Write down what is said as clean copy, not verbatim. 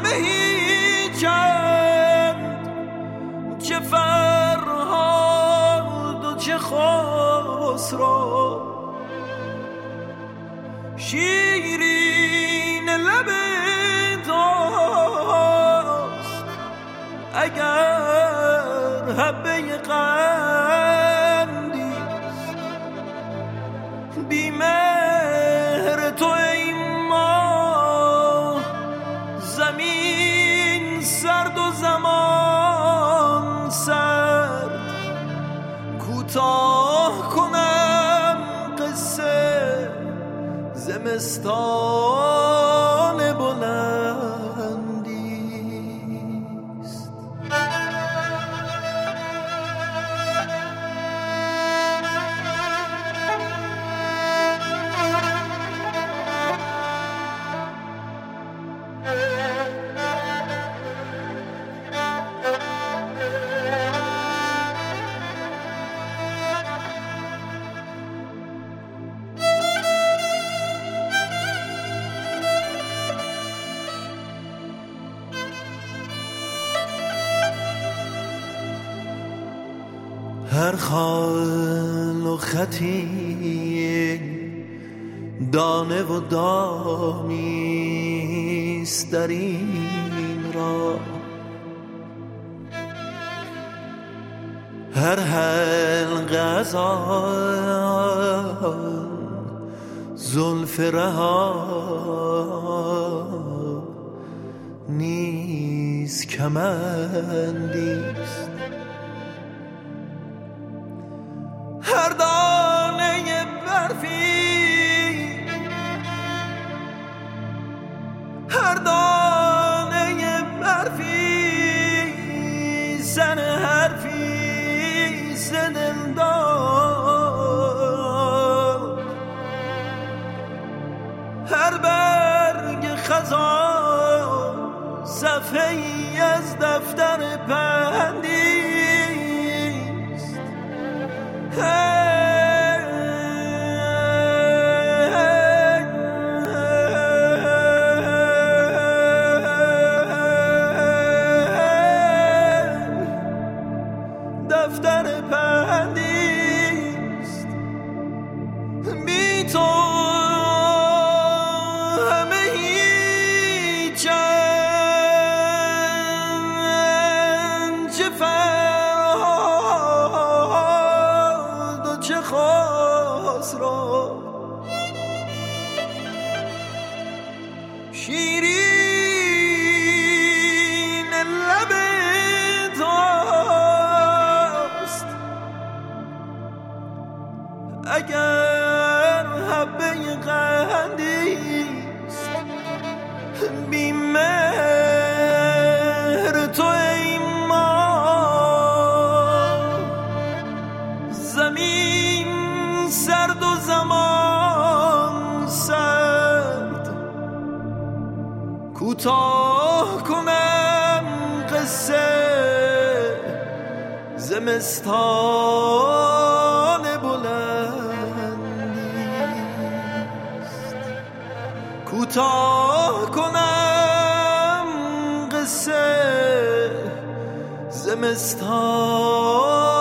همه هیچند، چه فرهاد و چه خسرو. شیرین لب توست اگر حبه قندیست، بی مهر تو ای ماه زمین سرد و زمان سرد. کوتاه کنم قصه زمستان بلندیست. هر خال و خطی دانه و دامیست در این راه، هر حلقه از آن زلف رها نیز کمندیست. هر دانه برفی، هر دانه برفی زن حرفی ز دلدار. هر برگ خزان صفحه‌ای از دفتر پندیست. دفتر پندیست. بی تو همه هیچند، چه فرهاد و چه خسرو. شیرین لب توست اگر حبه قندیست، بی مهر تو ای ماه زمین سرد و زمان سرد. کوتاه کنم قصه زمستان بلندیست. کوتاه کنم قصه زمستان